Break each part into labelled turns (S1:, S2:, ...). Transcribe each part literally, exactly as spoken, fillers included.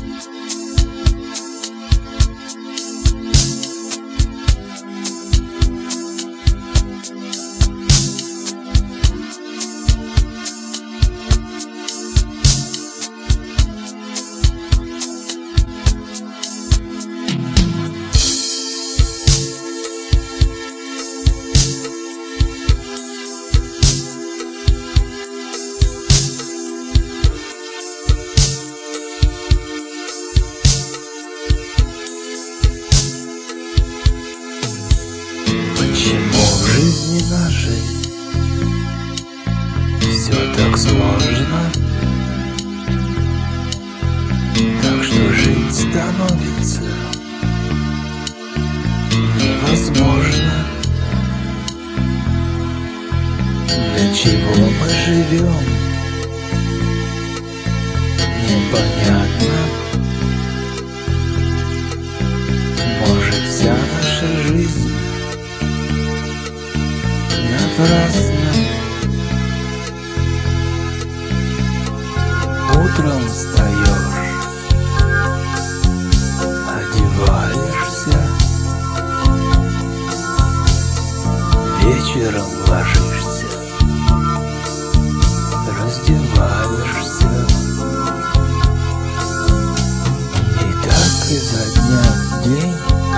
S1: Нашей все так сложно, так что жить становится невозможно. Для чего мы живем, непонятно. Может, вся наша жизнь напрасно. Утром встаешь, одеваешься, вечером ложишься, раздеваешься. И так изо дня в день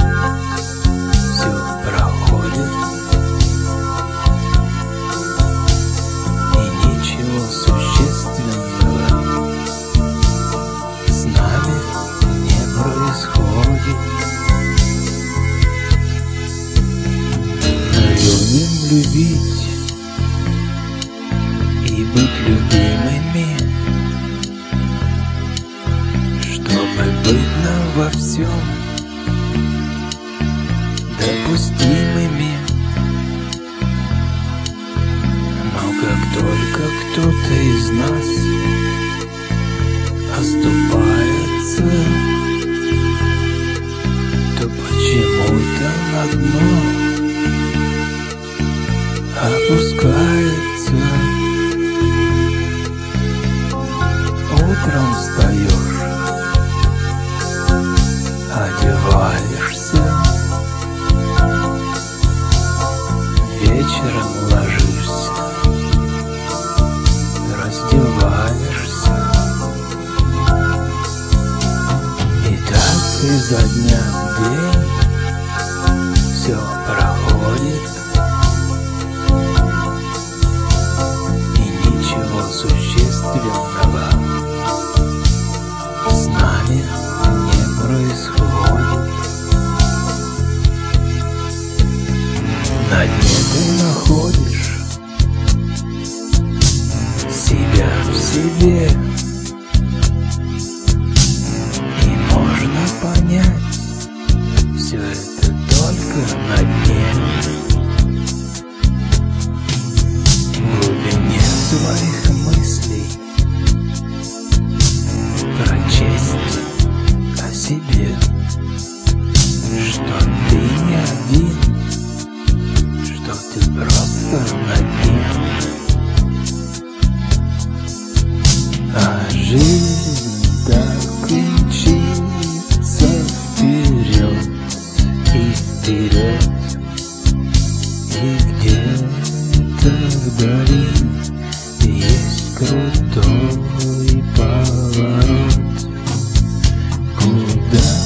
S1: все проходит. Любить и быть любимыми, чтобы быть нам во всем допустимыми. Но как только кто-то из нас оступается, то почему-то на дно опускается. Утром встаешь, одеваешься, вечером ложишься, раздеваешься. И так изо дня в день все проходит. Существенного с нами не происходит. На дне ты находишь себя в себе, и можно понять, все это только на дне. В глубине своих мыслей прочесть о себе, что ты не один, что ты просто на дне. А жизнь так и мчится вперед и вперед, и где-то вдали есть крутой поворот, куда